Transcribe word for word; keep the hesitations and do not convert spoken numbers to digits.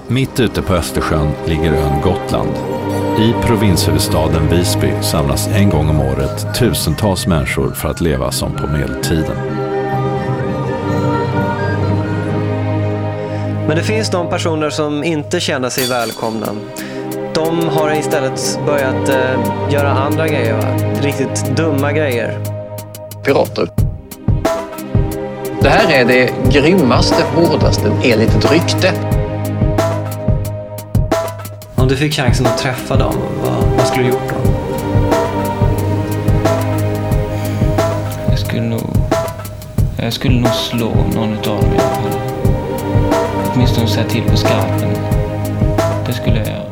Mitt ute på Östersjön ligger ön Gotland. I provinshuvudstaden Visby samlas en gång om året tusentals människor för att leva som på medeltiden. Men det finns de personer som inte känner sig välkomna. De har istället börjat eh, göra andra grejer, va? Riktigt dumma grejer. Pirater. Det här är det grymmaste, hårdaste enligt ett rykte. Om du fick chansen att träffa dem, vad, vad skulle du gjort då? Jag skulle nog... Jag skulle nog slå någon utav dem i alla fall. Åtminstone säga till på skarpen. Det skulle jag göra.